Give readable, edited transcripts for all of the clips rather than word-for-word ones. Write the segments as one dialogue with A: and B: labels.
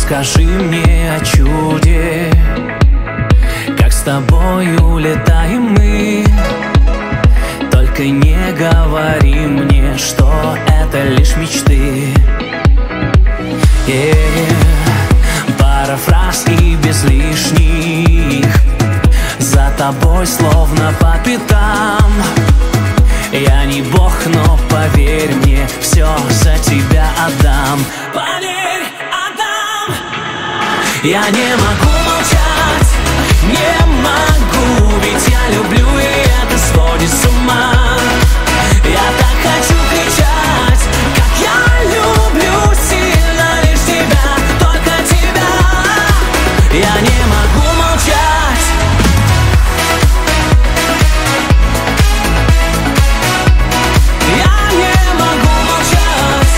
A: Расскажи мне о чуде, как с тобою летаем мы. Только не говори мне, что это лишь мечты. Пара фраз и без лишних, за тобой словно по пятам. Я не бог, но поверь мне, все за тебя отдам. Поверь, отдам. Я не могу молчать, не могу, ведь я люблю, и это сводит с ума. Я так хочу кричать, как я люблю сильно лишь тебя, только тебя. Я не могу молчать. Я не могу молчать.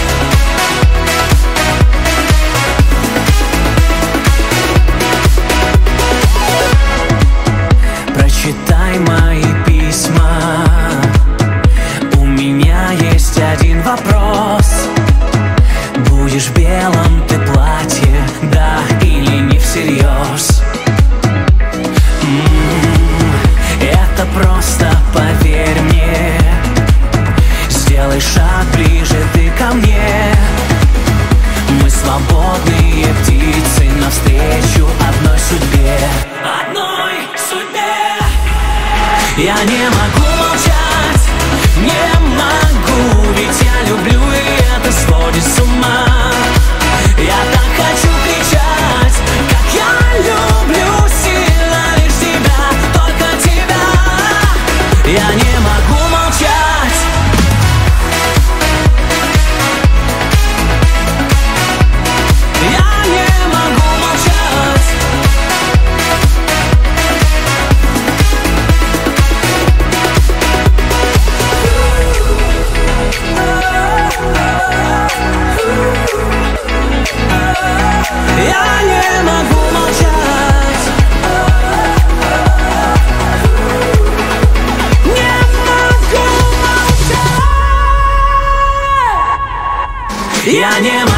A: Прочитай мои письма. У меня есть один вопрос. Будешь в белом ты платье, да или не всерьез? Это просто поверь мне. Сделай шаг ближе ты ко мне. Мы свободные птицы навстречу одной судьбе. Одной судьбе. Я не могу молчать, не могу, ведь я люблю, и это сводит с ума. Я так хочу кричать, как я люблю сильно лишь тебя, только тебя. Я не могу молчать. Я не могу молчать. Я не могу молчать. Не могу молчать. Я не